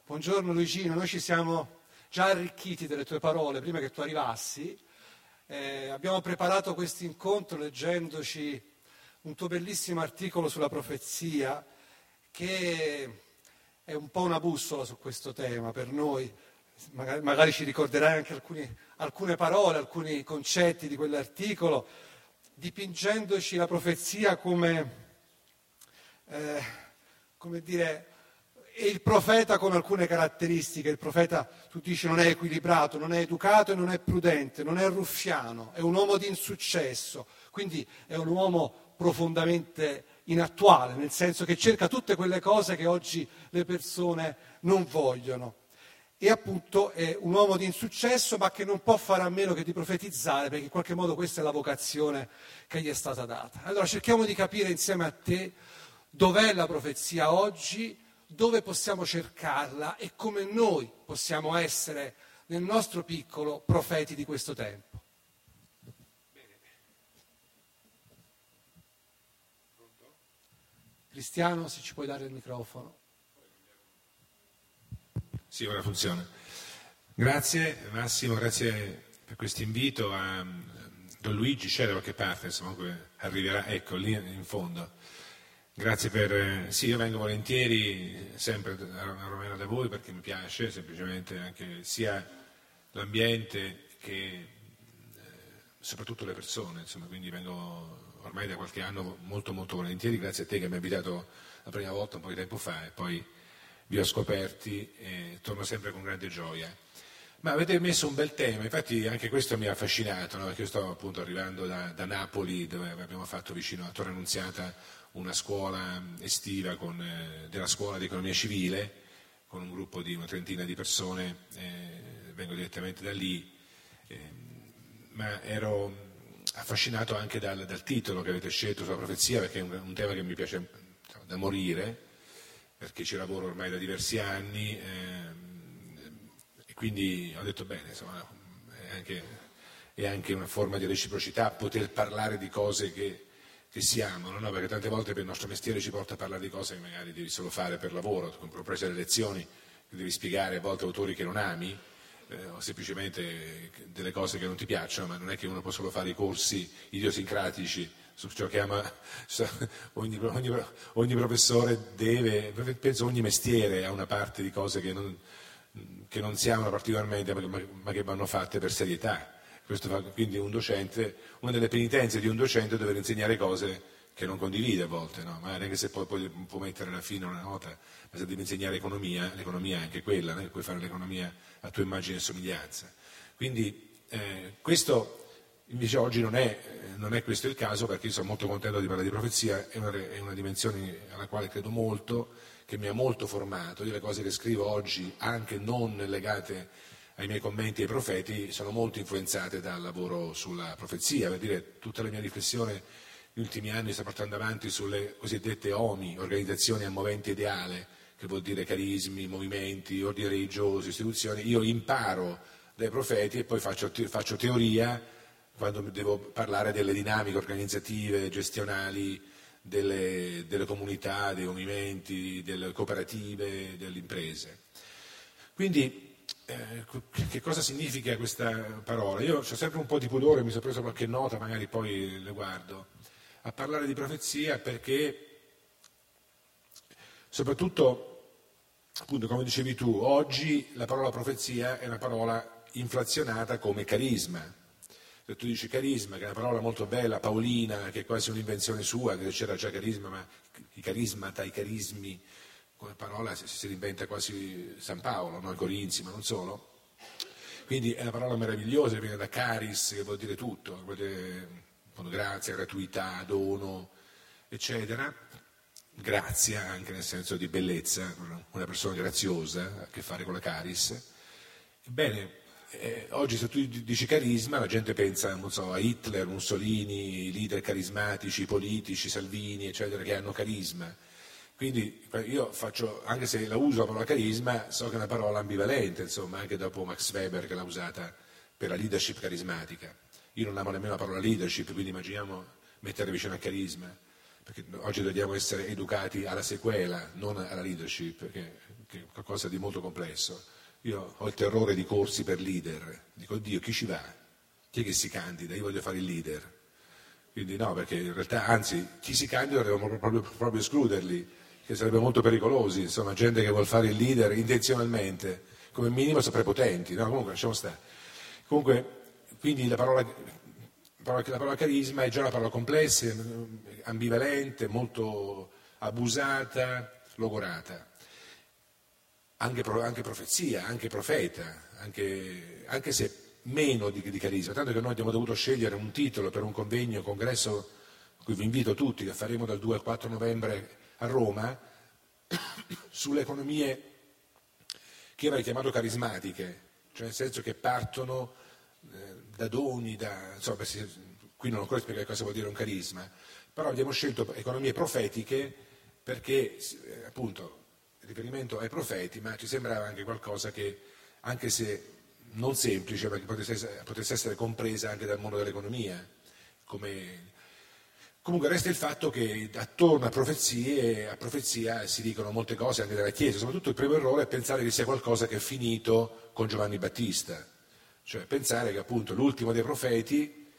Buongiorno Luigino, noi ci siamo già arricchiti delle tue parole prima che tu arrivassi. Abbiamo preparato questo incontro leggendoci un tuo bellissimo articolo sulla profezia che è un po' una bussola su questo tema per noi. Magari ci ricorderai anche alcune parole, alcuni concetti di quell'articolo, dipingendoci la profezia come dire, è il profeta con alcune caratteristiche. Il profeta, tu dici, non è equilibrato, non è educato e non è prudente, non è ruffiano, è un uomo di insuccesso, quindi è un uomo profondamente inattuale, nel senso che cerca tutte quelle cose che oggi le persone non vogliono. E appunto è un uomo di insuccesso, ma che non può fare a meno che di profetizzare, perché in qualche modo questa è la vocazione che gli è stata data. Allora cerchiamo di capire insieme a te dov'è la profezia oggi, dove possiamo cercarla e come noi possiamo essere nel nostro piccolo profeti di questo tempo. Cristiano, se ci puoi dare il microfono. Sì, ora funziona. Grazie Massimo, grazie per questo invito. Don Luigi c'è da qualche parte, insomma, arriverà, ecco, lì in fondo. Grazie per... Sì, io vengo volentieri sempre a Romena da voi perché mi piace semplicemente anche sia l'ambiente che soprattutto le persone, insomma, quindi vengo ormai da qualche anno molto molto volentieri, grazie a te che mi hai invitato la prima volta un po' di tempo fa e poi vi ho scoperti e torno sempre con grande gioia. Ma avete messo un bel tema, infatti anche questo mi ha affascinato, no? Perché io sto appunto arrivando da Napoli, dove abbiamo fatto vicino a Torre Annunziata una scuola estiva della scuola di economia civile, con un gruppo di una trentina di persone, vengo direttamente da lì, ma ero affascinato anche dal titolo che avete scelto sulla profezia, perché è un tema che mi piace da morire, perché ci lavoro ormai da diversi anni, e quindi ho detto bene, insomma, è anche una forma di reciprocità poter parlare di cose che si amano, no? Perché tante volte per il nostro mestiere ci porta a parlare di cose che magari devi solo fare per lavoro, comprese le lezioni, che devi spiegare a volte autori che non ami, o semplicemente delle cose che non ti piacciono, ma non è che uno può solo fare i corsi idiosincratici su ciò che ama. Ogni professore deve, penso ogni mestiere ha una parte di cose che non si amano particolarmente, ma che vanno fatte per serietà. Questo fa quindi un docente, una delle penitenze di un docente è dover insegnare cose che non condivide a volte, no? Magari anche se poi può mettere alla fine una nota, ma se devi insegnare economia, l'economia è anche quella, non è che puoi fare l'economia a tua immagine e somiglianza. Quindi questo invece oggi non è questo il caso, perché io sono molto contento di parlare di profezia, è una dimensione alla quale credo molto, che mi ha molto formato. Io le cose che scrivo oggi, anche non legate ai miei commenti ai profeti, sono molto influenzate dal lavoro sulla profezia, per dire tutta la mia riflessione negli ultimi anni sta portando avanti sulle cosiddette OMI, organizzazioni a movente ideale, che vuol dire carismi, movimenti, ordini religiosi, istituzioni. Io imparo dai profeti e poi faccio teoria quando devo parlare delle dinamiche organizzative, gestionali, delle comunità, dei movimenti, delle cooperative, delle imprese. Quindi che cosa significa questa parola? Io ho sempre un po' di pudore, mi sono preso qualche nota, magari poi le guardo, a parlare di profezia perché soprattutto, appunto, come dicevi tu, oggi la parola profezia è una parola inflazionata come carisma. Se tu dici carisma, che è una parola molto bella, paolina, che è quasi un'invenzione sua, che c'era già carisma, ma i carismata, i carismi, come parola si reinventa quasi San Paolo, no? I Corinzi, ma non solo. Quindi è una parola meravigliosa, che viene da caris, che vuol dire tutto, vuol dire grazia, gratuità, dono, eccetera. Grazia anche nel senso di bellezza, una persona graziosa ha a che fare con la caris. Ebbene, oggi se tu dici carisma la gente pensa, non so, a Hitler, Mussolini, i leader carismatici, politici, Salvini, eccetera, che hanno carisma. Quindi io faccio, anche se la uso la parola carisma, so che è una parola ambivalente, insomma, anche dopo Max Weber che l'ha usata per la leadership carismatica. Io non amo nemmeno la parola leadership, quindi immaginiamo mettere vicino al carisma, perché oggi dobbiamo essere educati alla sequela, non alla leadership, perché che è qualcosa di molto complesso. Io ho il terrore di corsi per leader, dico, oddio, chi ci va? Chi è che si candida? Io voglio fare il leader. Quindi no, perché in realtà, anzi, chi si candida dovremmo proprio escluderli, che sarebbero molto pericolosi, insomma, gente che vuole fare il leader intenzionalmente, come minimo sono prepotenti, no? Comunque lasciamo stare. Comunque, quindi la parola carisma è già una parola complessa, ambivalente, molto abusata, logorata. Anche profezia, anche profeta, anche se meno di carisma, tanto che noi abbiamo dovuto scegliere un titolo per un convegno, congresso, a cui vi invito tutti, che faremo dal 2 al 4 novembre a Roma, sulle economie che avrei chiamato carismatiche, cioè nel senso che partono da doni, insomma, qui non ho ancora spiegato cosa vuol dire un carisma, però abbiamo scelto economie profetiche perché appunto il riferimento ai profeti, ma ci sembrava anche qualcosa che, anche se non semplice, perché potesse essere compresa anche dal mondo dell'economia. Comunque resta il fatto che attorno a profezia si dicono molte cose anche dalla Chiesa, soprattutto il primo errore è pensare che sia qualcosa che è finito con Giovanni Battista, cioè pensare che appunto l'ultimo dei profeti,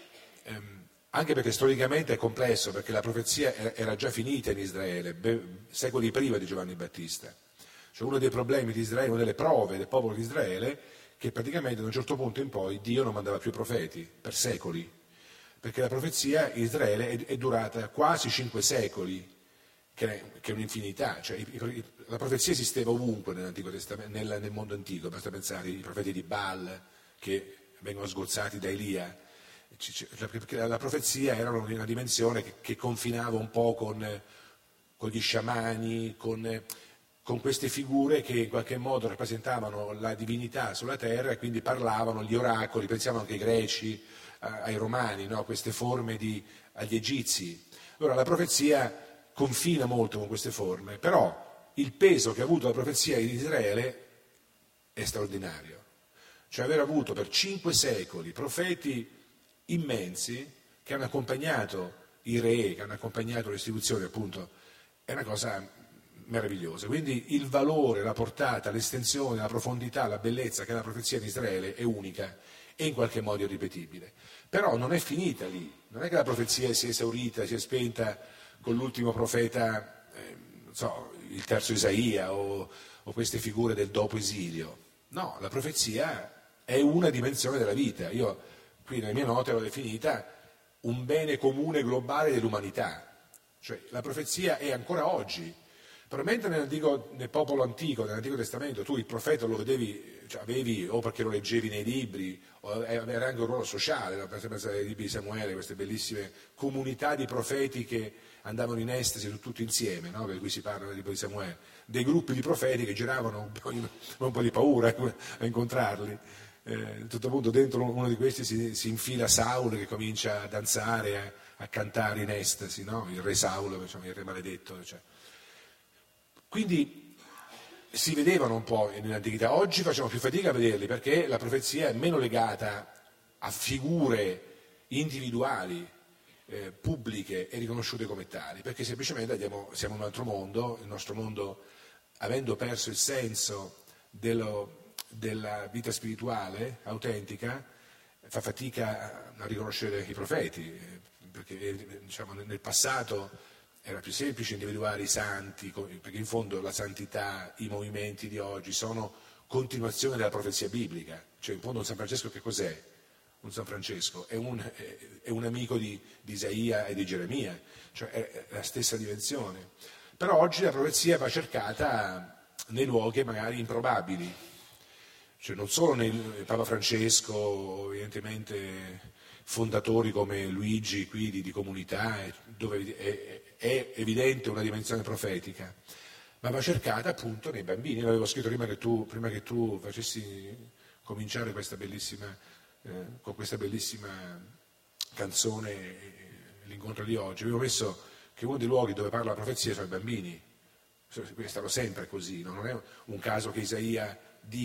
anche perché storicamente è complesso, perché la profezia era già finita in Israele, secoli prima di Giovanni Battista. Cioè uno dei problemi di Israele, una delle prove del popolo di Israele, che praticamente da un certo punto in poi Dio non mandava più profeti, per secoli, perché la profezia in Israele è durata quasi 5 secoli, che è un'infinità, cioè la profezia esisteva ovunque nell'Antico Testamento, nel mondo antico, basta pensare ai profeti di Baal che vengono sgozzati da Elia. La profezia era una dimensione che confinava un po' con gli sciamani, con queste figure che in qualche modo rappresentavano la divinità sulla terra e quindi parlavano, gli oracoli, pensiamo anche ai greci, ai romani, no? Queste forme agli egizi. Allora la profezia confina molto con queste forme, però il peso che ha avuto la profezia in Israele è straordinario. Cioè aver avuto per 5 secoli profeti immensi che hanno accompagnato i re, che hanno accompagnato le istituzioni, appunto, è una cosa meravigliosa. Quindi il valore, la portata, l'estensione, la profondità, la bellezza che ha la profezia in Israele è unica e in qualche modo irripetibile. Però non è finita lì, non è che la profezia si è esaurita, si è spenta con l'ultimo profeta, non so, il terzo Isaia o queste figure del dopo esilio. No, la profezia è una dimensione della vita. Io qui nelle mie note l'ho definita un bene comune globale dell'umanità. Cioè la profezia è ancora oggi. Però mentre nel popolo antico, nell'Antico Testamento, tu il profeta lo vedevi, cioè avevi, o perché lo leggevi nei libri, o aveva anche un ruolo sociale, no? Per esempio nei libri di Samuele, queste bellissime comunità di profeti che andavano in estasi tutti insieme, no? Per cui si parla nel libro di Samuele, dei gruppi di profeti che giravano un po' di paura a incontrarli. A un certo punto dentro uno di questi si infila Saul che comincia a danzare, a cantare in estasi, no? Il re Saul, diciamo, il re maledetto, cioè. Quindi si vedevano un po' nell'antichità, oggi facciamo più fatica a vederli perché la profezia è meno legata a figure individuali, pubbliche e riconosciute come tali, perché semplicemente siamo in un altro mondo, il nostro mondo, avendo perso il senso della vita spirituale autentica, fa fatica a riconoscere i profeti, perché diciamo, nel passato era più semplice individuare i santi, perché in fondo la santità, i movimenti di oggi sono continuazione della profezia biblica. Cioè in fondo un San Francesco che cos'è? Un San Francesco è un amico di Isaia e di Geremia, cioè è la stessa dimensione. Però oggi la profezia va cercata nei luoghi magari improbabili, cioè non solo nel Papa Francesco, evidentemente fondatori come Luigi qui di comunità, dove è evidente una dimensione profetica, ma va cercata appunto nei bambini. Io l'avevo scritto prima che tu facessi cominciare con questa bellissima canzone, l'incontro di oggi, avevo messo che uno dei luoghi dove parla la profezia sono i bambini. È stato sempre così, no? Non è un caso che Isaia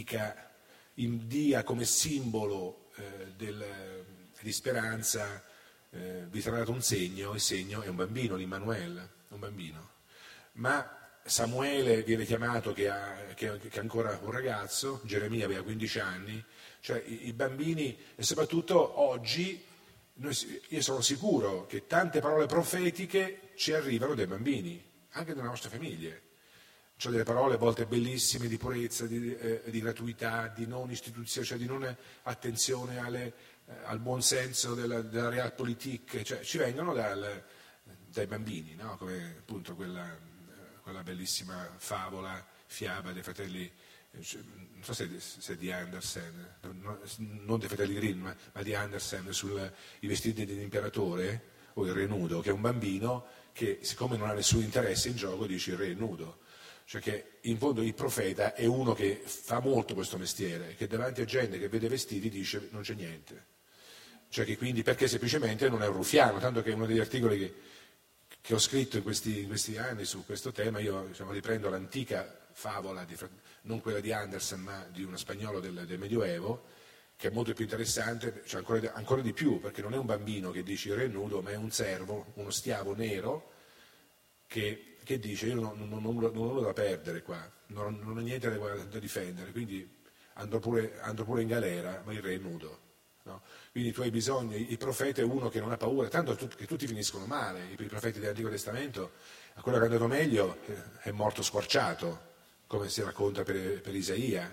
dia come simbolo di speranza, vi sarà dato un segno, il segno è un bambino, l'Immanuel, un bambino. Ma Samuele viene chiamato che è ancora un ragazzo, Geremia aveva 15 anni, cioè i bambini, e soprattutto oggi io sono sicuro che tante parole profetiche ci arrivano dai bambini, anche dalle nostre famiglie. Cioè delle parole a volte bellissime di purezza, di gratuità, di non istituzione, cioè di non attenzione al buon senso della realpolitik, cioè ci vengono dai bambini, no? Come appunto quella bellissima fiaba dei fratelli, non so se è di Andersen, non dei fratelli Grimm, ma di Andersen, i vestiti dell'imperatore o il re nudo, che è un bambino che siccome non ha nessun interesse in gioco dice il re è nudo. Cioè che in fondo il profeta è uno che fa molto questo mestiere, che davanti a gente che vede vestiti dice non c'è niente. Cioè che quindi perché semplicemente non è un ruffiano, tanto che uno degli articoli che ho scritto in questi anni su questo tema, io riprendo l'antica favola, non quella di Andersen ma di uno spagnolo del Medioevo, che è molto più interessante, cioè ancora di più, perché non è un bambino che dice il re è nudo, ma è un servo, uno schiavo nero, che dice io non ho nulla da perdere qua, non ho niente da difendere, quindi andrò pure in galera, ma il re è nudo. No? Quindi tu hai bisogno, il profeta è uno che non ha paura, tanto che tutti finiscono male, i profeti dell'Antico Testamento, a quello che è andato meglio è morto squarciato, come si racconta per Isaia,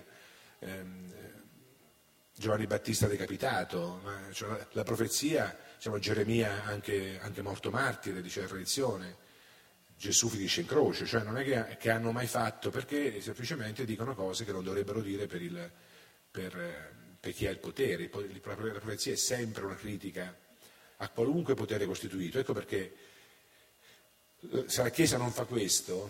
Giovanni Battista decapitato, cioè la profezia, Geremia anche morto martire, dice la tradizione, Gesù finisce in croce, cioè non è che hanno mai fatto, perché semplicemente dicono cose che non dovrebbero dire per chi ha il potere. La profezia è sempre una critica a qualunque potere costituito. Ecco perché se la Chiesa non fa questo,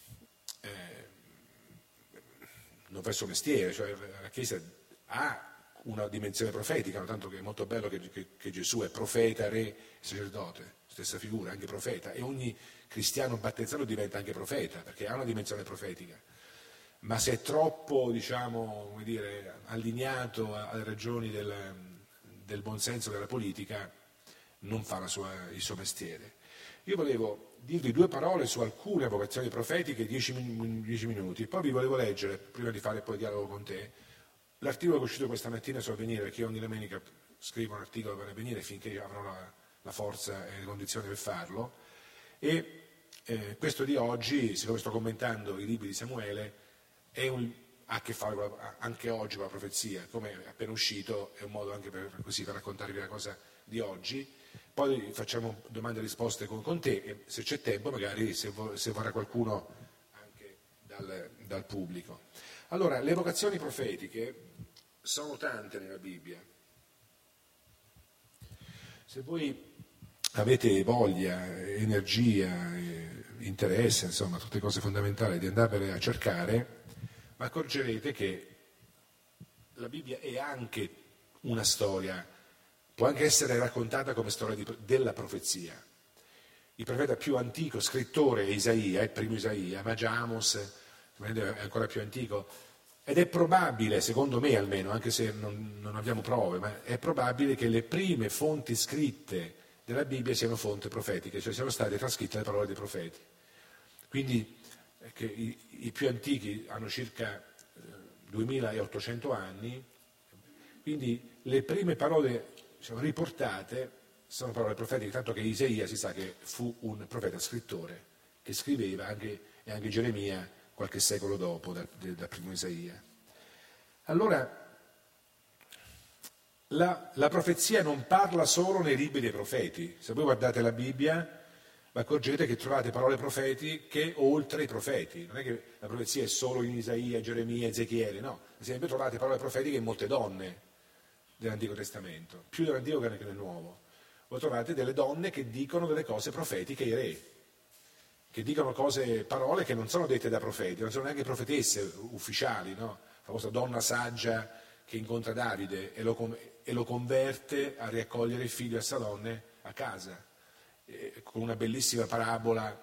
non fa il suo mestiere, cioè la Chiesa ha una dimensione profetica, no? Tanto che è molto bello che Gesù è profeta, re, sacerdote, stessa figura, anche profeta, e ogni cristiano battezzato diventa anche profeta, perché ha una dimensione profetica. Ma se è troppo, allineato alle ragioni del buonsenso della politica, non fa il suo mestiere. Io volevo dirvi 2 parole su alcune vocazioni profetiche, 10 minuti, poi vi volevo leggere, prima di fare poi il dialogo con te, l'articolo che è uscito questa mattina su Avvenire, perché io ogni domenica scrivo un articolo per Avvenire finché avrò la forza e le condizioni per farlo, e questo di oggi, siccome sto commentando i libri di Samuele, ha a che fare anche oggi con la profezia, come è appena uscito, è un modo anche per raccontarvi la cosa di oggi. Poi facciamo domande e risposte con te, e se c'è tempo magari se vorrà qualcuno anche dal pubblico. Allora, le vocazioni profetiche sono tante nella Bibbia. Se voi avete voglia, energia, interesse, insomma, tutte cose fondamentali di andare a cercare, accorgerete che la Bibbia è anche una storia, può anche essere raccontata come storia della profezia. Il profeta più antico, scrittore, è Isaia, il primo Isaia, ma già Amos è ancora più antico, ed è probabile, secondo me almeno, anche se non abbiamo prove, ma è probabile che le prime fonti scritte della Bibbia siano fonti profetiche, cioè siano state trascritte le parole dei profeti. Quindi che i più antichi hanno circa 2800 anni, quindi le prime parole riportate sono parole profetiche, tanto che Isaia si sa che fu un profeta scrittore che scriveva, e anche Geremia qualche secolo dopo dal primo Isaia. Allora, la profezia non parla solo nei libri dei profeti. Se voi guardate la Bibbia, vi accorgete che trovate parole profetiche oltre i profeti. Non è che la profezia è solo in Isaia, Geremia, Ezechiele, no. Ad esempio trovate parole profetiche in molte donne dell'Antico Testamento, più dell'Antico che nel Nuovo. Voi trovate delle donne che dicono delle cose profetiche ai re, che dicono parole che non sono dette da profeti, non sono neanche profetesse ufficiali, no? La famosa donna saggia che incontra Davide e lo converte a riaccogliere il figlio Absalonne a casa, con una bellissima parabola,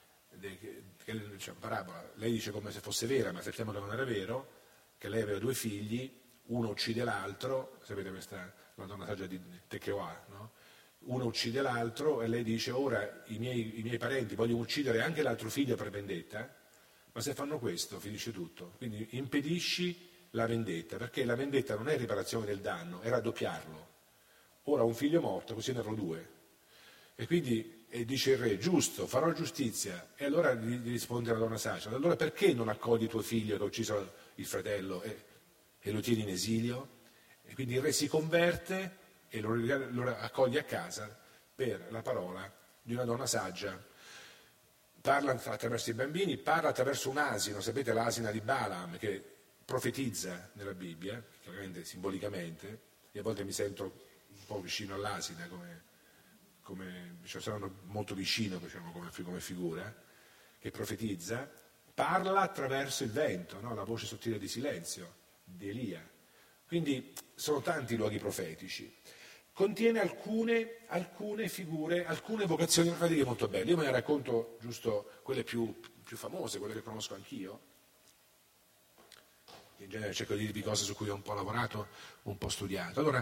lei dice come se fosse vera, ma sappiamo che non era vero, che lei aveva 2 figli, uno uccide l'altro, sapete la donna saggia di Tekoa, no? Uno uccide l'altro e lei dice ora i miei parenti vogliono uccidere anche l'altro figlio per vendetta, Ma se fanno questo, finisce tutto. Quindi impedisci la vendetta, perché la vendetta non è riparazione del danno, è raddoppiarlo. Ora un figlio morto, così ne avrò 2. E quindi dice il re, giusto, farò giustizia. E allora gli risponde la donna saggia, allora perché non accogli tuo figlio che ha ucciso il fratello e lo tieni in esilio? E quindi il re si converte e lo accoglie a casa per la parola di una donna saggia. Parla attraverso i bambini, parla attraverso un asino, sapete l'asina di Balaam che profetizza nella Bibbia, chiaramente simbolicamente, e a volte mi sento un po' vicino all'asina, cioè sono molto vicino, diciamo, come figura, che profetizza, parla attraverso il vento, no? La voce sottile di silenzio di Elia. Quindi sono tanti i luoghi profetici. Contiene alcune figure, alcune vocazioni profetiche molto belle. Io me ne racconto giusto quelle più famose, quelle che conosco anch'io. In genere cerco di dirvi cose su cui ho un po' lavorato, un po' studiato. Allora,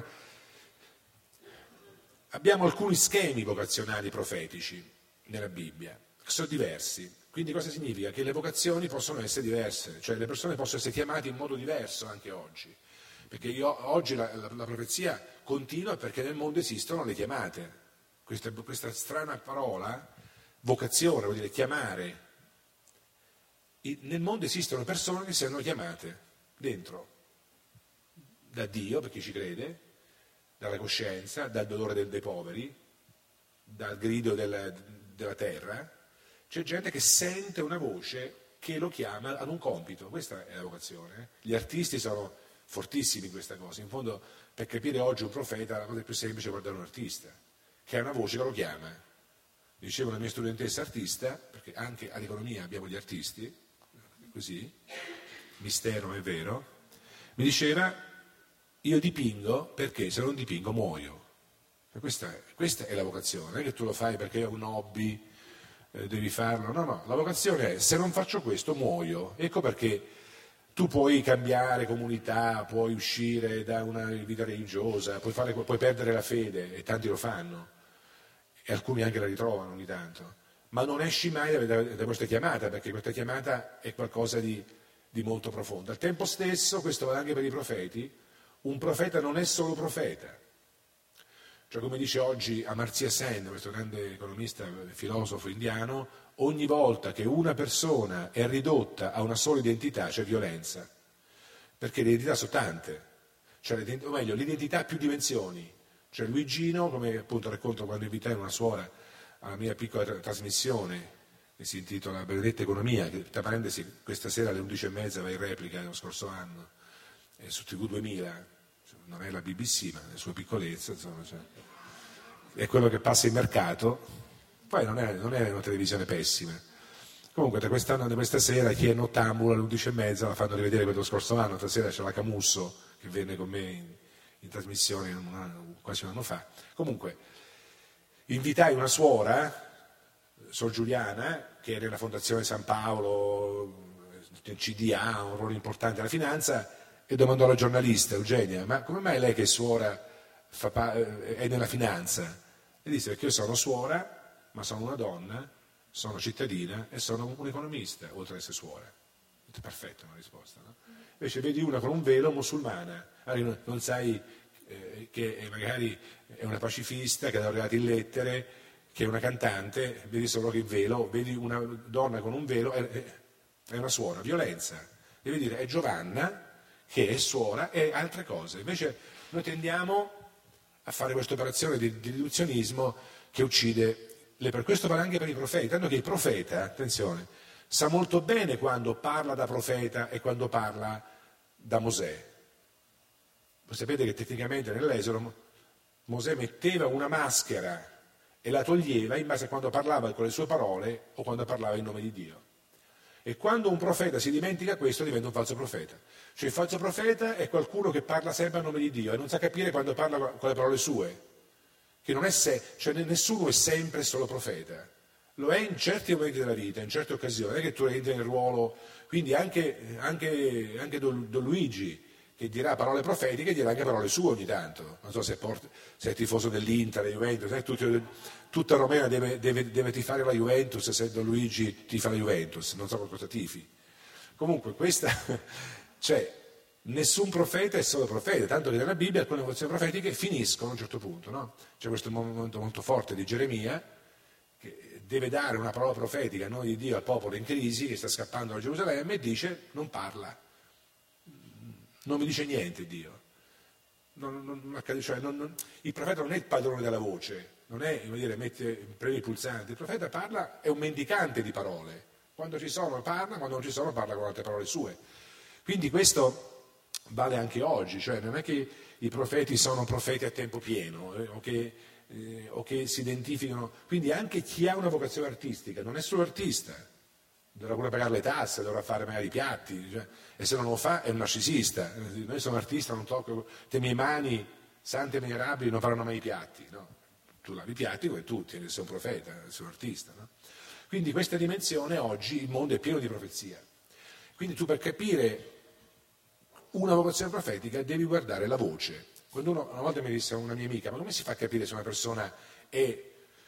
abbiamo alcuni schemi vocazionali profetici nella Bibbia, che sono diversi. Quindi cosa significa? Che le vocazioni possono essere diverse, cioè le persone possono essere chiamate in modo diverso anche oggi. Perché oggi la profezia continua perché nel mondo esistono le chiamate. Questa strana parola, vocazione, vuol dire chiamare. Nel mondo esistono persone che siano chiamate dentro da Dio, per chi ci crede, dalla coscienza, dal dolore dei poveri, dal grido della terra. C'è gente che sente una voce che lo chiama ad un compito. Questa è la vocazione. Gli artisti sono fortissimi in questa cosa. In fondo, per capire oggi un profeta, la cosa più semplice è guardare un artista, che ha una voce che lo chiama. Diceva una mia studentessa artista, perché anche all'economia abbiamo gli artisti, così, mistero è vero, mi diceva, io dipingo perché se non dipingo muoio. E questa è la vocazione, non è che tu lo fai perché è un hobby, devi farlo, no, la vocazione è se non faccio questo muoio. Ecco perché tu puoi cambiare comunità, puoi uscire da una vita religiosa, puoi perdere la fede, e tanti lo fanno, e alcuni anche la ritrovano ogni tanto, ma non esci mai da questa chiamata, perché questa chiamata è qualcosa di molto profondo. Al tempo stesso, questo vale anche per i profeti, un profeta non è solo profeta. Cioè, come dice oggi Amartya Sen, questo grande economista, filosofo indiano, ogni volta che una persona è ridotta a una sola identità c'è violenza, perché le identità sono tante, cioè, o meglio, l'identità ha più dimensioni. Cioè Luigino, come appunto racconto quando invitai una suora alla mia piccola trasmissione, che si intitola Benedetta Economia, che tra parentesi questa sera alle 11:30 va in replica dello scorso anno, su TV 2000, non è la BBC, ma le sue piccolezze, insomma, cioè, è quello che passa in mercato. Poi non è una televisione pessima. Comunque da quest'anno, da questa sera, chi è nottambula alle 11:30 la fanno rivedere quello scorso anno. Stasera c'è la Camusso che venne con me in trasmissione quasi un anno fa. Comunque invitai una suora, Sor Giuliana, che era nella Fondazione San Paolo, nel CDA, un ruolo importante nella finanza, e domandò alla giornalista Eugenia: ma come mai lei che è suora è nella finanza? E disse: perché io sono suora, ma sono una donna, sono cittadina e sono un economista, oltre ad essere suora. Perfetto, una risposta, no? Invece vedi una con un velo musulmana, non sai che magari è una pacifista, che ha laureato in lettere, che è una cantante, vedi solo che il velo, vedi una donna con un velo, è una suora, violenza. Devi dire, è Giovanna, che è suora, e altre cose. Invece noi tendiamo a fare questa operazione di riduzionismo che uccide per questo vale anche per i profeti, tanto che il profeta, attenzione, sa molto bene quando parla da profeta e quando parla da Mosè. Voi sapete che tecnicamente nell'Esodo Mosè metteva una maschera e la toglieva in base a quando parlava con le sue parole o quando parlava in nome di Dio. E quando un profeta si dimentica questo diventa un falso profeta. Cioè il falso profeta è qualcuno che parla sempre a nome di Dio e non sa capire quando parla con le parole sue. Che non è cioè nessuno è sempre solo profeta, lo è in certi momenti della vita, in certe occasioni, non è che tu entri nel ruolo, quindi anche Don Luigi, che dirà parole profetiche, dirà anche parole sue ogni tanto. Non so se è tifoso dell'Inter, della Juventus, tutta Romena deve tifare la Juventus, se Don Luigi tifa la Juventus, non so cosa tifi. Comunque cioè, nessun profeta è solo profeta, tanto che nella Bibbia alcune vocazioni profetiche finiscono a un certo punto, no? C'è questo momento molto forte di Geremia, che deve dare una parola profetica a nome di Dio al popolo in crisi, che sta scappando da Gerusalemme, e dice: non parla. Non mi dice niente Dio. Il profeta non è il padrone della voce, non è, preme il pulsante. Il profeta parla, è un mendicante di parole. Quando ci sono parla, quando non ci sono parla con altre parole sue. Quindi questo vale anche oggi, cioè non è che i profeti sono profeti a tempo pieno o che si identificano. Quindi anche chi ha una vocazione artistica non è solo artista. Dovrà pure pagare le tasse, dovrà fare magari i piatti, e se non lo fa è un narcisista. Noi sono artista, non tocco, le mie mani sante e venerabili non faranno mai i piatti, no? Tu lavi i piatti come tutti, sei un profeta, sei un artista, no? Quindi questa dimensione oggi il mondo è pieno di profezia. Quindi tu per capire una vocazione profetica devi guardare la voce. Quando una volta mi disse una mia amica: ma come si fa a capire se una persona è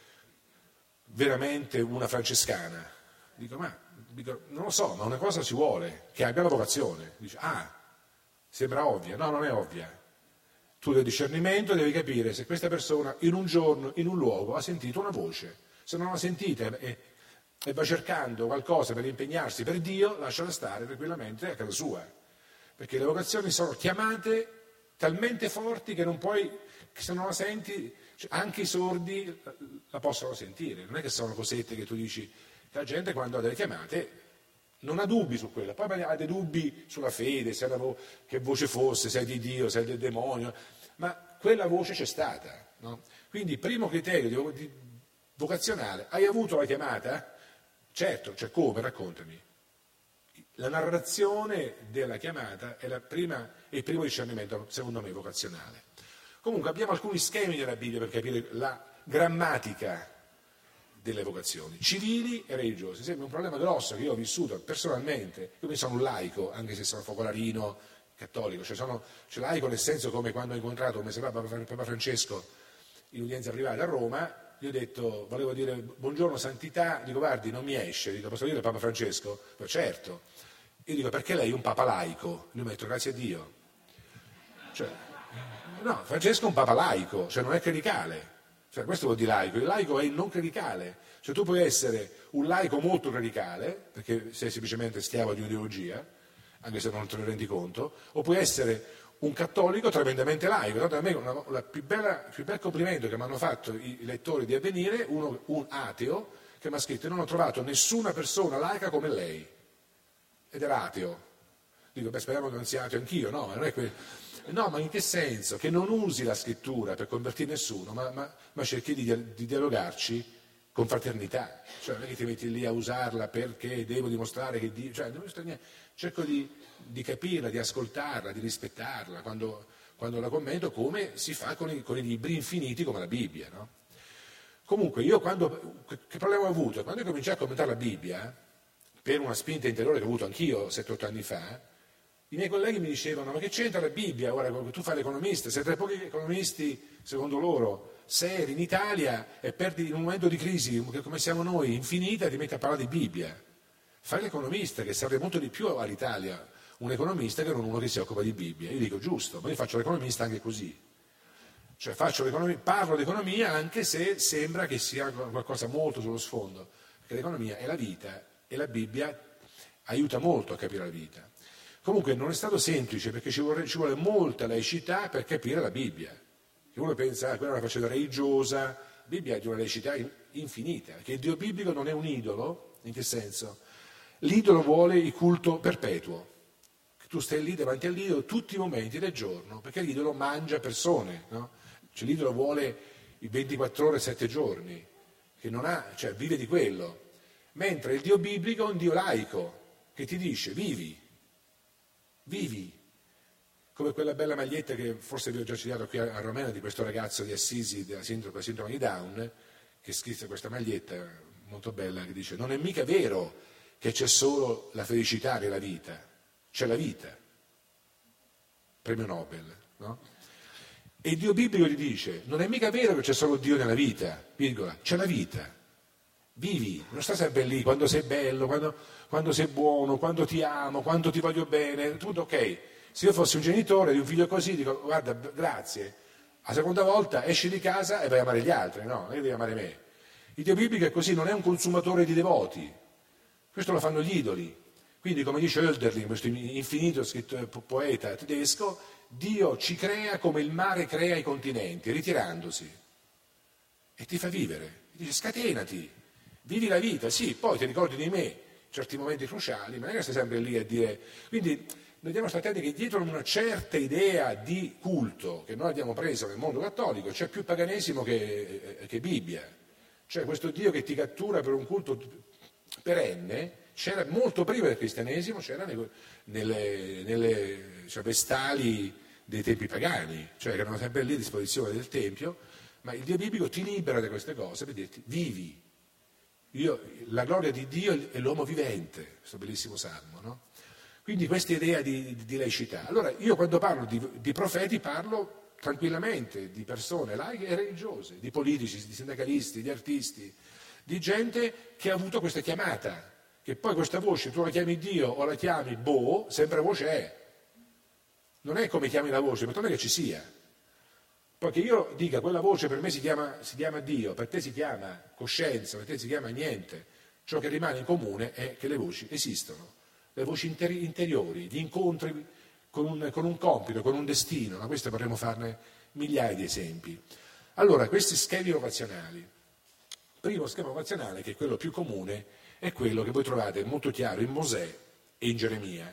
veramente una francescana? Dico, non lo so, ma una cosa ci vuole, che abbia la vocazione. Dice, sembra ovvia. No, non è ovvia. Tu del discernimento devi capire se questa persona in un giorno, in un luogo, ha sentito una voce. Se non la sentita e va cercando qualcosa per impegnarsi per Dio, lasciala stare tranquillamente a casa sua. Perché le vocazioni sono chiamate talmente forti che non puoi, che se non la senti, anche i sordi la possono sentire. Non è che sono cosette che tu dici. La gente quando ha delle chiamate non ha dubbi su quella, poi ha dei dubbi sulla fede, che voce fosse, se è di Dio, se è del demonio, ma quella voce c'è stata, no? Quindi primo criterio vocazionale: hai avuto la chiamata? Certo, cioè come? Raccontami. La narrazione della chiamata è il primo discernimento, secondo me, vocazionale. Comunque abbiamo alcuni schemi nella Bibbia per capire la grammatica delle vocazioni civili e religiose. Sembra un problema grosso che io ho vissuto personalmente. Io mi sono un laico, anche se sono focolarino cattolico, cioè laico nel senso, come quando ho incontrato un mese fa Papa Francesco in udienza privata a Roma, gli ho detto, volevo dire buongiorno santità, dico guardi non mi esce, dico posso dire Papa Francesco? Dico, certo. Io dico perché lei è un papa laico? Lui mi ha detto grazie a Dio. No, Francesco è un papa laico, cioè non è clericale. Cioè, questo vuol dire laico. Il laico è il non clericale. Cioè tu puoi essere un laico molto clericale, perché sei semplicemente schiavo di un'ideologia, anche se non te ne rendi conto, o puoi essere un cattolico tremendamente laico. Tanto a me il più bel complimento che mi hanno fatto i lettori di Avvenire, un ateo, che mi ha scritto: non ho trovato nessuna persona laica come lei. Ed era ateo. Dico, speriamo che non sia ateo anch'io, no? Non è No, ma in che senso? Che non usi la scrittura per convertire nessuno, ma cerchi di dialogarci con fraternità. Cioè non è che ti metti lì a usarla perché devo dimostrare che Dio... Cioè, cerco di capirla, di ascoltarla, di rispettarla quando la commento, come si fa con i libri infiniti come la Bibbia, no? Comunque io che problema ho avuto? Quando cominciai a commentare la Bibbia, per una spinta interiore che ho avuto anch'io 7-8 anni fa, i miei colleghi mi dicevano: ma che c'entra la Bibbia? Ora tu fai l'economista, sei tra i pochi economisti, secondo loro, seri in Italia, e perdi in un momento di crisi come siamo noi, infinita, ti metti a parlare di Bibbia. Fai l'economista, che serve molto di più all'Italia un economista che non uno che si occupa di Bibbia. Io dico giusto, ma io faccio l'economista anche così. Cioè parlo di economia anche se sembra che sia qualcosa molto sullo sfondo, perché l'economia è la vita e la Bibbia aiuta molto a capire la vita. Comunque non è stato semplice, perché ci vuole molta laicità per capire la Bibbia. Che uno pensa, quella è una faccenda religiosa, la Bibbia è di una laicità infinita, che il Dio biblico non è un idolo. In che senso? L'idolo vuole il culto perpetuo, che tu stai lì davanti all'idolo tutti i momenti del giorno, perché l'idolo mangia persone, no? Cioè l'idolo vuole i 24 ore, 7 giorni, che non ha, cioè vive di quello. Mentre il Dio biblico è un Dio laico, che ti dice vivi, come quella bella maglietta che forse vi ho già citato qui a Romena, di questo ragazzo di Assisi della sindrome di Down, che scrisse questa maglietta molto bella che dice: non è mica vero che c'è solo la felicità nella vita, c'è la vita. premio Nobel, no? E il Dio biblico gli dice, non è mica vero che c'è solo Dio nella vita, virgola, c'è la vita, vivi, non sta sempre lì, quando sei bello, quando sei buono, quando ti amo, quando ti voglio bene, tutto ok. Se io fossi un genitore di un figlio così, dico, guarda, grazie, la seconda volta esci di casa e vai a amare gli altri, no, non è che devi amare me. Il Dio biblico è così, non è un consumatore di devoti, questo lo fanno gli idoli. Quindi, come dice Hölderlin, questo infinito poeta tedesco, Dio ci crea come il mare crea i continenti, ritirandosi, e ti fa vivere. Dice, scatenati, vivi la vita, sì, poi ti ricordi di me, certi momenti cruciali, ma non è che stai sempre lì a dire... Quindi noi dobbiamo stare attenti che dietro una certa idea di culto che noi abbiamo preso nel mondo cattolico c'è più paganesimo che Bibbia. Cioè questo Dio che ti cattura per un culto perenne c'era molto prima del cristianesimo, c'era nelle vestali dei tempi pagani, cioè che erano sempre lì a disposizione del Tempio, ma il Dio biblico ti libera da queste cose per dirti vivi. La gloria di Dio è l'uomo vivente, questo bellissimo salmo, no? Quindi questa idea di laicità. Allora io quando parlo di profeti parlo tranquillamente di persone laiche e religiose, di politici, di sindacalisti, di artisti, di gente che ha avuto questa chiamata, che poi questa voce tu la chiami Dio o la chiami sempre voce è. Non è come chiami la voce, ma non è che ci sia. Poi che io dica quella voce per me si chiama Dio, per te si chiama coscienza, per te si chiama niente. Ciò che rimane in comune è che le voci esistono, le voci interiori, gli incontri con un compito, con un destino. Ma questo potremmo farne migliaia di esempi. Allora, questi schemi vocazionali. Primo schema vocazionale, che è quello più comune, è quello che voi trovate molto chiaro in Mosè e in Geremia.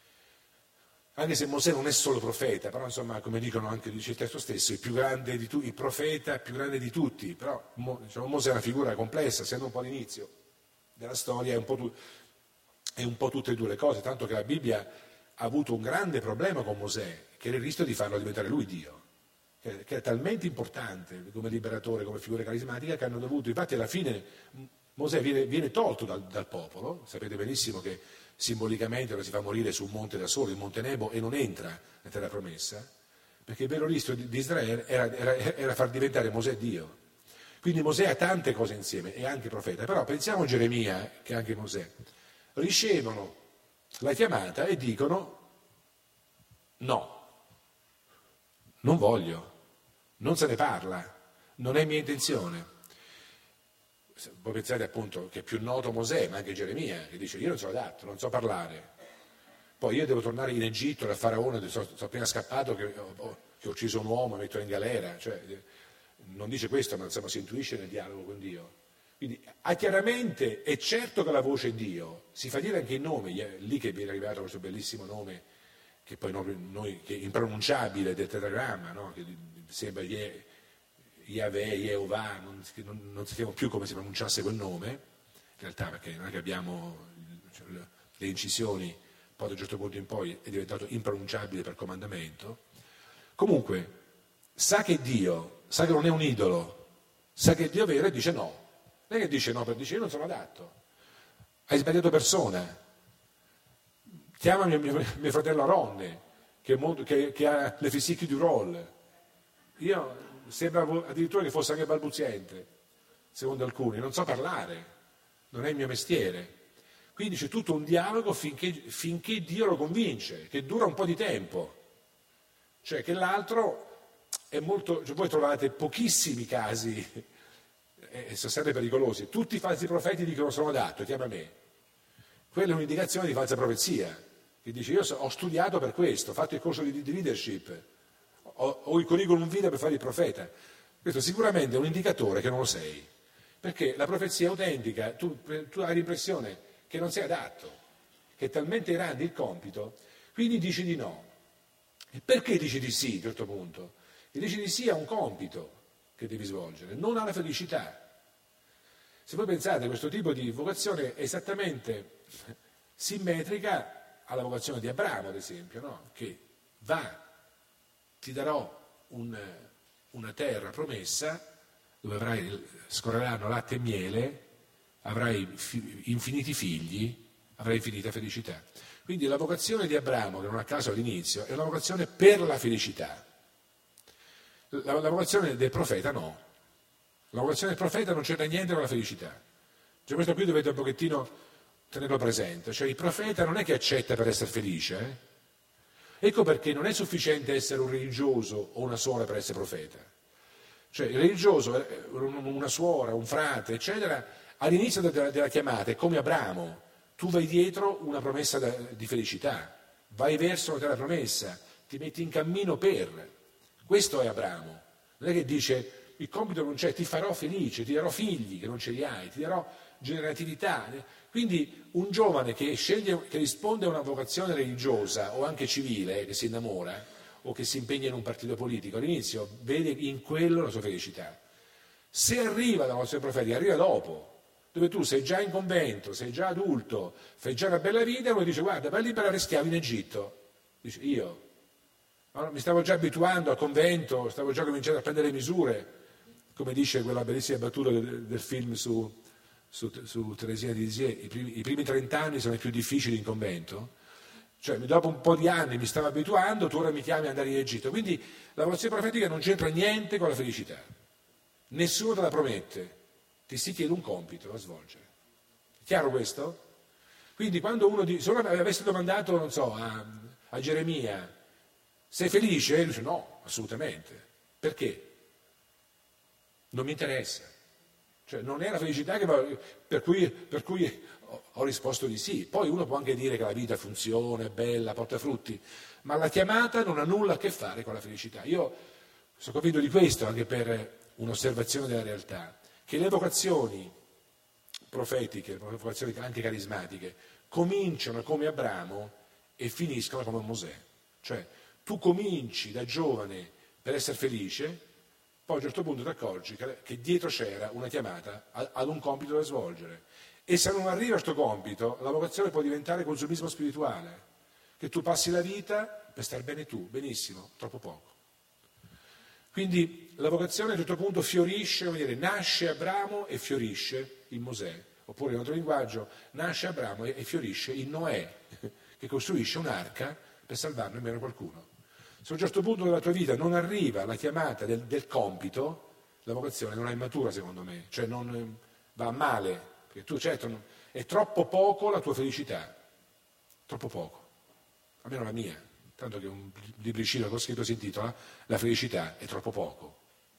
Anche se Mosè non è solo profeta, però insomma, come dicono anche dice il testo stesso, il profeta più grande di tutti, però diciamo, Mosè è una figura complessa, essendo un po' all'inizio della storia, è un po' tutte e due le cose, tanto che la Bibbia ha avuto un grande problema con Mosè, che era il rischio di farlo diventare lui Dio, che è talmente importante come liberatore, come figura carismatica, che hanno dovuto, infatti alla fine Mosè viene tolto dal popolo, sapete benissimo che simbolicamente lo si fa morire su un monte da solo, il Monte Nebo, e non entra nella terra promessa, perché il vero rischio di Israele era far diventare Mosè Dio. Quindi Mosè ha tante cose insieme, è anche profeta, però pensiamo a Geremia, che è anche Mosè, ricevono la chiamata e dicono no, non voglio, non se ne parla, non è mia intenzione. Voi pensate appunto che è più noto Mosè, ma anche Geremia, che dice io non sono adatto, non so parlare, poi io devo tornare in Egitto dal faraone, sono appena scappato che ho ucciso un uomo e metto in galera, cioè, non dice questo, ma insomma si intuisce nel dialogo con Dio. Quindi chiaramente è certo che la voce è Dio, si fa dire anche il nome, lì che viene arrivato questo bellissimo nome, che poi noi che è impronunciabile del tetragramma, no? Che sembra Yahweh, Yehovah, non sappiamo più come si pronunciasse quel nome, in realtà perché non è che abbiamo le incisioni, poi da un certo punto in poi è diventato impronunciabile per comandamento. Comunque, sa che Dio, sa che non è un idolo, sa che è Dio vero e dice no. Non è che dice no, dice io non sono adatto, hai sbagliato persona, chiama mio fratello Aronne, che ha le fisiche du rôle. Io sembra addirittura che fosse anche balbuziente, secondo alcuni, non so parlare, non è il mio mestiere. Quindi c'è tutto un dialogo finché Dio lo convince, che dura un po' di tempo. Cioè che l'altro è molto... Cioè voi trovate pochissimi casi, sono sempre pericolosi, tutti i falsi profeti dicono sono adatto, chiama me. Quella è un'indicazione di falsa profezia, che dice io ho studiato per questo, ho fatto il corso di leadership, ho il curriculum vitae per fare il profeta. Questo sicuramente è un indicatore che non lo sei, perché la profezia è autentica, tu hai l'impressione che non sei adatto, che è talmente grande il compito, quindi dici di no. E perché dici di sì a un certo punto? E dici di sì a un compito che devi svolgere, non alla felicità. Se voi pensate, questo tipo di vocazione è esattamente simmetrica alla vocazione di Abramo, ad esempio, no? Che ti darò una terra promessa dove scorreranno latte e miele, avrai infiniti figli, avrai infinita felicità. Quindi la vocazione di Abramo, che non a caso all'inizio, è una vocazione per la felicità. La vocazione del profeta no. La vocazione del profeta non c'entra niente con la felicità. Cioè questo qui dovete un pochettino tenerlo presente. Cioè il profeta non è che accetta per essere felice. Ecco perché non è sufficiente essere un religioso o una suora per essere profeta. Cioè il religioso, una suora, un frate, eccetera, all'inizio della chiamata è come Abramo. Tu vai dietro una promessa di felicità, vai verso la terra promessa, ti metti in cammino per. Questo è Abramo. Non è che dice il compito non c'è, ti farò felice, ti darò figli che non ce li hai, ti darò generatività. Quindi un giovane che sceglie, che risponde a una vocazione religiosa o anche civile, che si innamora o che si impegna in un partito politico, all'inizio vede in quello la sua felicità. Se arriva dalla vocazione profetica, arriva dopo, dove tu sei già in convento, sei già adulto, fai già una bella vita, e uno dice guarda, vai a liberare schiavi in Egitto. Dice io? No, mi stavo già abituando al convento, stavo già cominciando a prendere misure, come dice quella bellissima battuta del film su Teresina di Lisieux, i primi 30 anni sono i più difficili in convento, cioè dopo un po' di anni mi stavo abituando, tu ora mi chiami ad andare in Egitto. Quindi la vocazione profetica non c'entra niente con la felicità, nessuno te la promette, ti si chiede un compito da svolgere. È chiaro questo? Quindi quando uno se uno avesse domandato, non so, a Geremia, sei felice? Lui dice no, assolutamente. Perché? Non mi interessa. Cioè non è la felicità per cui ho risposto di sì. Poi uno può anche dire che la vita funziona, è bella, porta frutti, ma la chiamata non ha nulla a che fare con la felicità. Io sono convinto di questo anche per un'osservazione della realtà, che le vocazioni profetiche, le vocazioni anche carismatiche, cominciano come Abramo e finiscono come Mosè. Cioè tu cominci da giovane per essere felice, poi a un certo punto ti accorgi che dietro c'era una chiamata ad un compito da svolgere. E se non arriva a questo compito, la vocazione può diventare consumismo spirituale, che tu passi la vita per star bene tu, benissimo, troppo poco. Quindi la vocazione a un certo punto fiorisce, come dire, nasce Abramo e fiorisce in Mosè, oppure in un altro linguaggio, nasce Abramo e fiorisce in Noè, che costruisce un'arca per salvarne almeno qualcuno. Se a un certo punto della tua vita non arriva la chiamata del compito, la vocazione non è immatura secondo me, cioè non va a male, perché tu certo è troppo poco la tua felicità, troppo poco, almeno la mia, tanto che un libricino che ho scritto si intitola La felicità è troppo poco.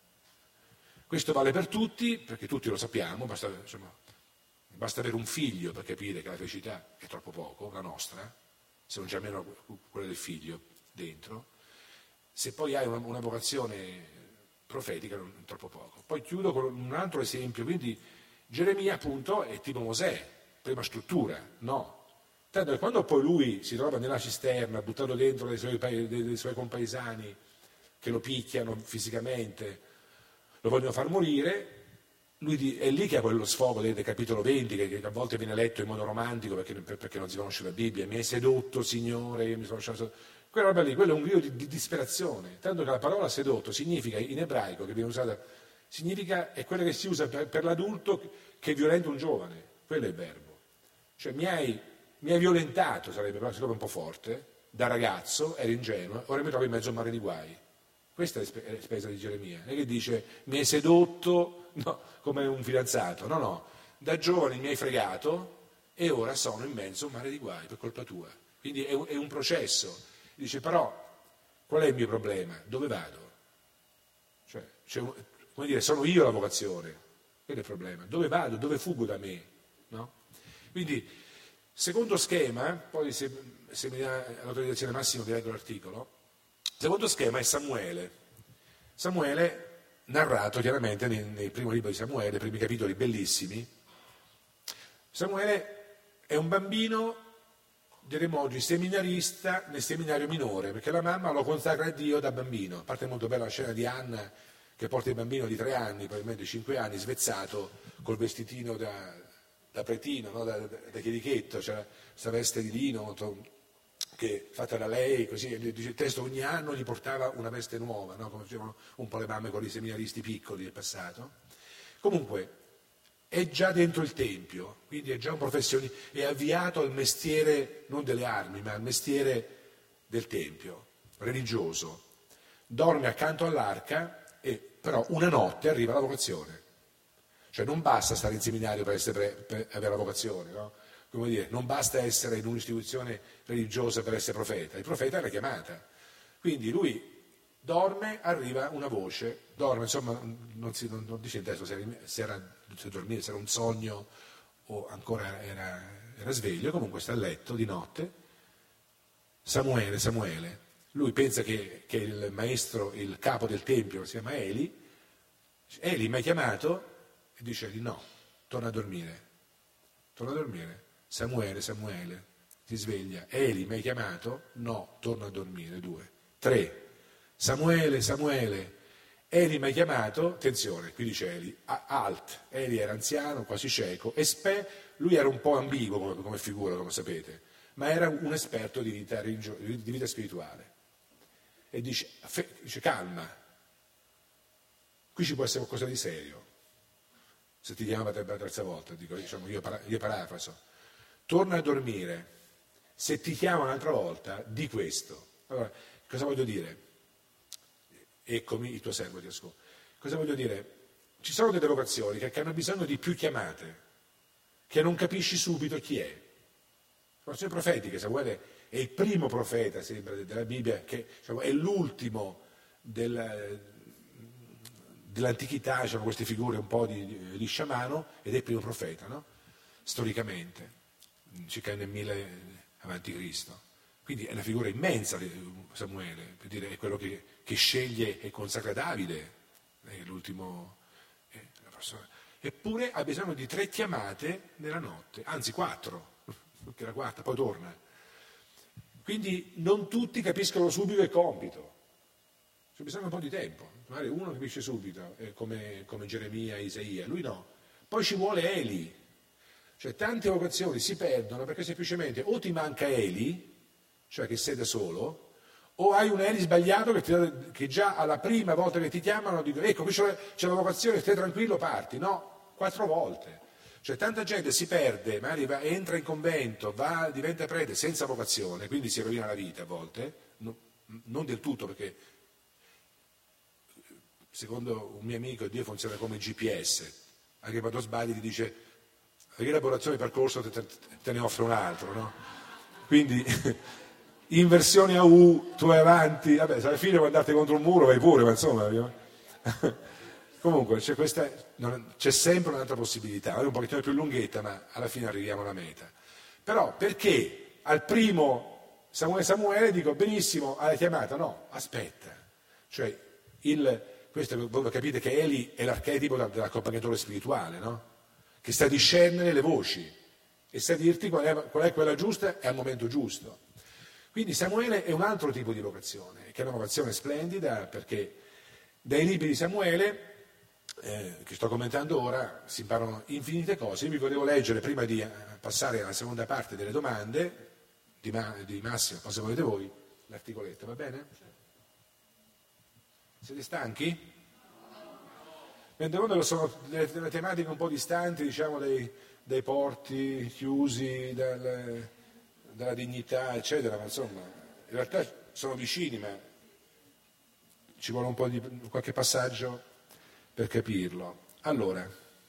Questo vale per tutti, perché tutti lo sappiamo, basta avere un figlio per capire che la felicità è troppo poco, la nostra, se non c'è almeno quella del figlio dentro. Se poi hai una vocazione profetica, non è troppo poco. Poi chiudo con un altro esempio, quindi Geremia appunto è tipo Mosè, prima struttura, no. Tanto che quando poi lui si trova nella cisterna, buttato dentro dei suoi compaesani che lo picchiano fisicamente, lo vogliono far morire, è lì che ha quello sfogo del capitolo 20, che a volte viene letto in modo romantico perché non si conosce la Bibbia, mi hai sedotto Signore, io mi sono lasciato. Quella roba lì, quello è un grido di disperazione, tanto che la parola sedotto significa, in ebraico, che viene usata, è quella che si usa per l'adulto che violenta un giovane, quello è il verbo. Cioè mi hai violentato, sarebbe un po' forte, da ragazzo, ero ingenuo, ora mi trovo in mezzo a un mare di guai. Questa è l'esperienza di Geremia, non è che dice mi hai sedotto, no, come un fidanzato, no, da giovane mi hai fregato e ora sono in mezzo a un mare di guai per colpa tua. Quindi è un processo. Dice però, qual è il mio problema? Dove vado? Come dire, sono io la vocazione, quello è il problema. Dove vado? Dove fuggo da me? No? Quindi, secondo schema, poi se mi dà l'autorizzazione Massimo vi leggo l'articolo, secondo schema è Samuele. Samuele, narrato chiaramente nel primo libro di Samuele, primi capitoli bellissimi. Samuele è un bambino, diremmo oggi, seminarista nel seminario minore, perché la mamma lo consacra a Dio da bambino. A parte molto bella la scena di Anna che porta il bambino di 3 anni, probabilmente 5 anni, svezzato, col vestitino da pretino, no? da chierichetto, cioè questa veste di lino che fatta da lei, così, il testo ogni anno gli portava una veste nuova, no? Come facevano un po' le mamme con i seminaristi piccoli del passato. Comunque, è già dentro il Tempio, quindi è già un professionista, è avviato al mestiere non delle armi, ma al mestiere del Tempio, religioso. Dorme accanto all'arca e però una notte arriva la vocazione. Cioè non basta stare in seminario per avere la vocazione, no? Come dire, non basta essere in un'istituzione religiosa per essere profeta, il profeta è la chiamata. Quindi lui dorme, arriva una voce, dorme, insomma non dice in testo se era un sogno o ancora era sveglio, comunque sta a letto di notte. Samuele, Samuele. Lui pensa che il maestro, il capo del tempio si chiama Eli. Eli mi ha chiamato e dice di no, torna a dormire. Samuele, Samuele, si sveglia. Eli mi hai chiamato? No, torna a dormire. 2. 3. Samuele, Samuele, Eli mi hai chiamato? Attenzione, qui dice Eli, alt. Eli era anziano, quasi cieco, lui era un po' ambiguo come figura, come sapete, ma era un esperto di vita spirituale. E dice calma, qui ci può essere qualcosa di serio. Se ti chiama per la terza volta, dico, diciamo, io parafraso, torna a dormire, se ti chiama un'altra volta, di questo. Allora, cosa voglio dire? Eccomi, il tuo servo ti ascolta. Cosa voglio dire? Ci sono delle vocazioni che hanno bisogno di più chiamate, che non capisci subito chi è. Vocazioni profetiche, Samuele è il primo profeta, sembra, della Bibbia, che diciamo, è l'ultimo dell'antichità, diciamo, queste figure un po' di sciamano, ed è il primo profeta, no? Storicamente, circa nel 1000 avanti Cristo. Quindi è una figura immensa Samuele, per dire, è quello che sceglie e consacra Davide, è l'ultimo, la persona. Eppure ha bisogno di 3 chiamate nella notte, anzi 4, perché la quarta poi torna. Quindi non tutti capiscono subito il compito, c'è bisogno un po' di tempo. Magari uno capisce subito, come Geremia, Isaia, lui no. Poi ci vuole Eli. Cioè tante vocazioni si perdono perché semplicemente o ti manca Eli, cioè che sei da solo, o hai un Eli sbagliato che già alla prima volta che ti chiamano dico ecco, qui c'è la vocazione, stai tranquillo, parti. No, 4 volte. Cioè tanta gente si perde, magari entra in convento, diventa prete senza vocazione, quindi si rovina la vita a volte, non del tutto, perché secondo un mio amico Dio funziona come GPS, anche quando sbagli ti dice rielaborazione di percorso te ne offre un altro, no? Quindi inversione a U, tu vai avanti, vabbè, se alla fine vuoi andarti contro un muro vai pure, ma insomma comunque c'è sempre un'altra possibilità, è un pochettino più lunghetta, ma alla fine arriviamo alla meta. Però perché al primo Samuele dico benissimo, hai chiamata? No, aspetta, cioè questo voi capite che Eli è l'archetipo dell'accompagnatore spirituale, no? Che sa discernere le voci e sa dirti qual è quella giusta e al momento giusto. Quindi Samuele è un altro tipo di vocazione, che è una vocazione splendida, perché dai libri di Samuele, che sto commentando ora, si imparano infinite cose. Io vi volevo leggere, prima di passare alla seconda parte delle domande, di Massimo, poi se volete voi, l'articoletto, va bene? Siete stanchi? Mentre uno sono delle tematiche un po' distanti, diciamo, dai porti chiusi, dalla dignità, eccetera, ma insomma, in realtà sono vicini, ma ci vuole un po' di qualche passaggio per capirlo. Allora,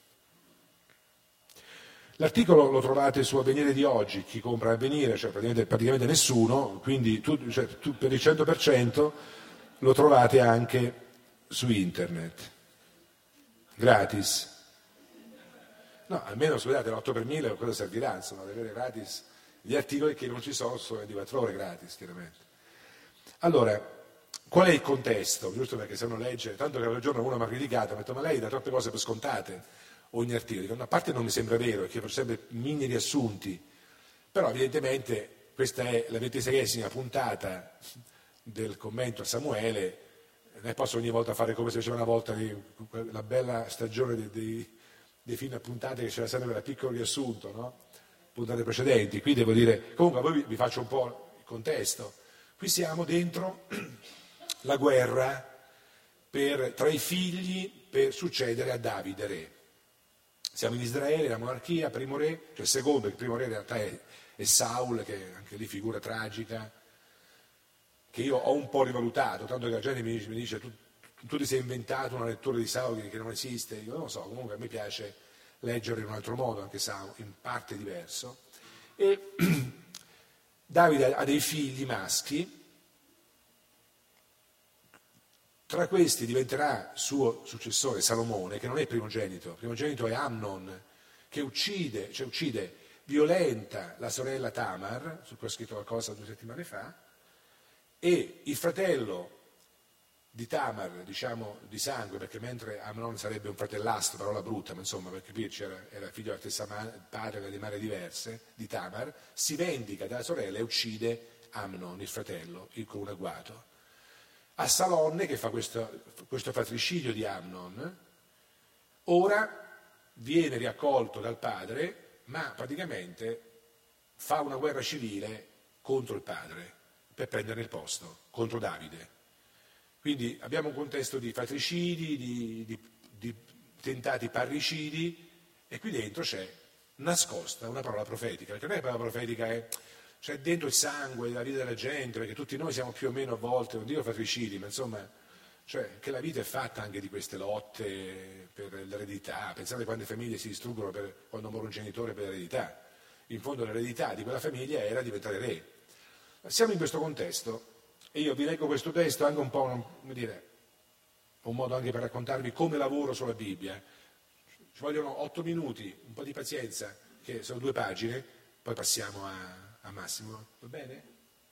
l'articolo lo trovate su Avvenire di oggi, chi compra Avvenire, cioè praticamente nessuno, quindi tu per il 100% lo trovate anche su internet, gratis. No, almeno scusate, l'8 per 1000 cosa servirà, insomma, ad avere gratis gli articoli che non ci sono 24 ore gratis, chiaramente. Allora, qual è il contesto? Giusto perché se uno legge, tanto che l'altro giorno uno mi ha criticato, mi ha detto ma lei dà troppe cose per scontate, ogni articolo. Dico, a parte non mi sembra vero, perché faccio sempre mini riassunti, però evidentemente questa è la 26esima puntata del commento a Samuele, ne posso ogni volta fare come se faceva una volta la bella stagione dei film a puntate che c'era sempre per piccolo riassunto, no? Puntate precedenti. Qui devo dire, comunque a voi vi faccio un po' il contesto. Qui siamo dentro la guerra tra i figli per succedere a Davide re. Siamo in Israele, la monarchia, primo re, cioè il secondo, il primo re in realtà è Saul, che è anche lì figura tragica, che io ho un po' rivalutato, tanto che la gente mi dice tu ti sei inventato una lettura di Saul che non esiste, io non lo so, comunque a me piace leggere in un altro modo, anche Saul, in parte diverso. E Davide ha dei figli maschi, tra questi diventerà suo successore Salomone, che non è primogenito è Amnon, che uccide, violenta la sorella Tamar, su cui ho scritto qualcosa 2 settimane fa, e il fratello di Tamar, diciamo di sangue, perché mentre Amnon sarebbe un fratellastro, parola brutta, ma insomma per capirci era figlio della stessa padre, di madri diverse, di Tamar, si vendica della sorella e uccide Amnon, il fratello, con un agguato. Assalonne, che fa questo fratricidio di Amnon, ora viene riaccolto dal padre, ma praticamente fa una guerra civile contro il padre per prendere il posto, contro Davide. Quindi abbiamo un contesto di fratricidi, di tentati parricidi, e qui dentro c'è nascosta una parola profetica, perché non è una parola profetica, c'è dentro il sangue, la vita della gente, perché tutti noi siamo più o meno a volte, non dico fratricidi, ma insomma, cioè che la vita è fatta anche di queste lotte per l'eredità. Pensate quante famiglie si distruggono quando muore un genitore per l'eredità. In fondo l'eredità di quella famiglia era diventare re. Siamo in questo contesto e io vi leggo questo testo anche un po', un modo anche per raccontarvi come lavoro sulla Bibbia. Ci vogliono 8 minuti, un po' di pazienza, che sono 2 pagine, poi passiamo a Massimo, va bene?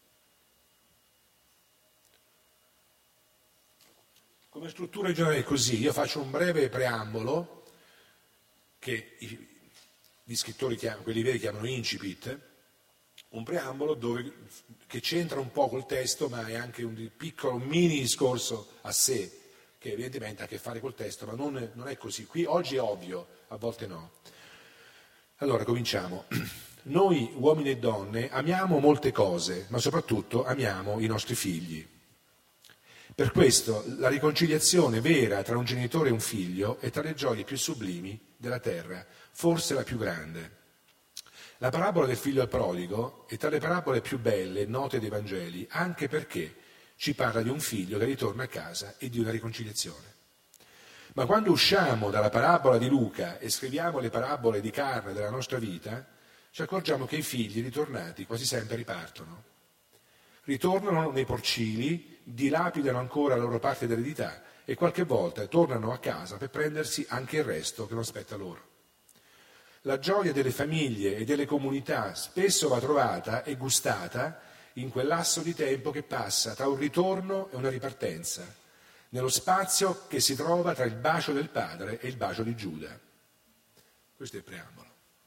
Come struttura in generale è così, io faccio un breve preambolo che gli scrittori quelli veri chiamano incipit, un preambolo che c'entra un po' col testo, ma è anche un piccolo mini discorso a sé, che evidentemente ha a che fare col testo, ma non è così. Qui oggi è ovvio, a volte no. Allora, cominciamo. Noi, uomini e donne, amiamo molte cose, ma soprattutto amiamo i nostri figli. Per questo la riconciliazione vera tra un genitore e un figlio è tra le gioie più sublimi della terra, forse la più grande. La parabola del figlio al prodigo è tra le parabole più belle e note dei Vangeli, anche perché ci parla di un figlio che ritorna a casa e di una riconciliazione. Ma quando usciamo dalla parabola di Luca e scriviamo le parabole di carne della nostra vita, ci accorgiamo che i figli ritornati quasi sempre ripartono. Ritornano nei porcili, dilapidano ancora la loro parte d'eredità e qualche volta tornano a casa per prendersi anche il resto che non spetta loro. La gioia delle famiglie e delle comunità spesso va trovata e gustata in quel lasso di tempo che passa tra un ritorno e una ripartenza, nello spazio che si trova tra il bacio del padre e il bacio di Giuda. Questo è il preambolo.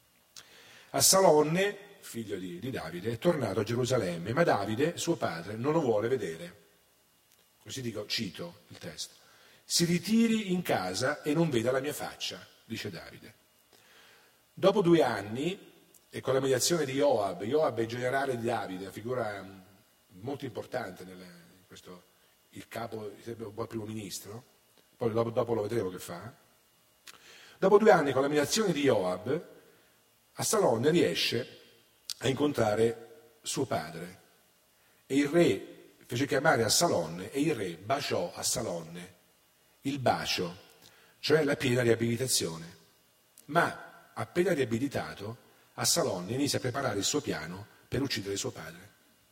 Assalonne, figlio di Davide, è tornato a Gerusalemme, ma Davide, suo padre, non lo vuole vedere. Così cito il testo. Si ritiri in casa e non veda la mia faccia, dice Davide. Dopo 2 anni, e con la mediazione di Joab è il generale di Davide, una figura molto importante in questo, il capo, sarebbe un po' il primo ministro, poi dopo lo vedremo che fa. Dopo 2 anni, con la mediazione di Joab, Assalonne riesce a incontrare suo padre e il re fece chiamare Assalonne e il re baciò Assalonne, il bacio, cioè la piena riabilitazione. Ma appena riabilitato, Assalonne inizia a preparare il suo piano per uccidere suo padre.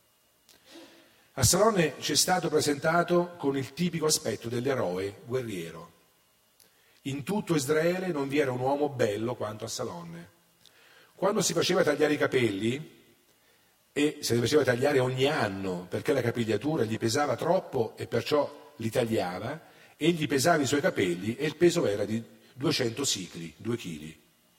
Assalonne ci è stato presentato con il tipico aspetto dell'eroe guerriero. In tutto Israele non vi era un uomo bello quanto Assalonne. Quando si faceva tagliare i capelli, e se li faceva tagliare ogni anno perché la capigliatura gli pesava troppo e perciò li tagliava, egli pesava i suoi capelli e il peso era di 200 sicli, 2 chili.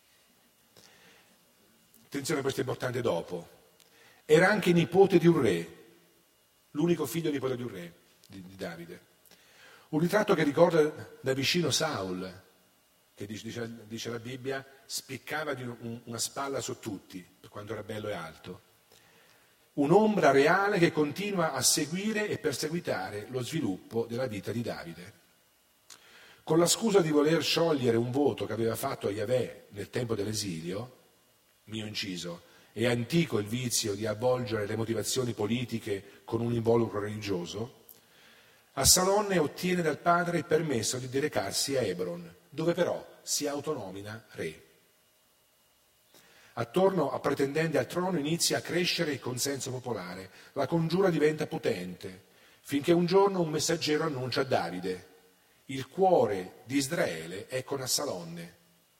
Attenzione, questo è importante dopo. Era anche nipote di un re, l'unico figlio nipote di un re, di Davide. Un ritratto che ricorda da vicino Saul, che dice la Bibbia, spiccava di una spalla su tutti, per quanto era bello e alto. Un'ombra reale che continua a seguire e perseguitare lo sviluppo della vita di Davide. Con la scusa di voler sciogliere un voto che aveva fatto a Yahweh nel tempo dell'esilio, mio inciso, è antico il vizio di avvolgere le motivazioni politiche con un involucro religioso, Assalonne ottiene dal padre il permesso di recarsi a Hebron, dove però si autonomina re. Attorno a pretendenti al trono inizia a crescere il consenso popolare, la congiura diventa potente, finché un giorno un messaggero annuncia a Davide: il cuore di Israele è con Assalonne,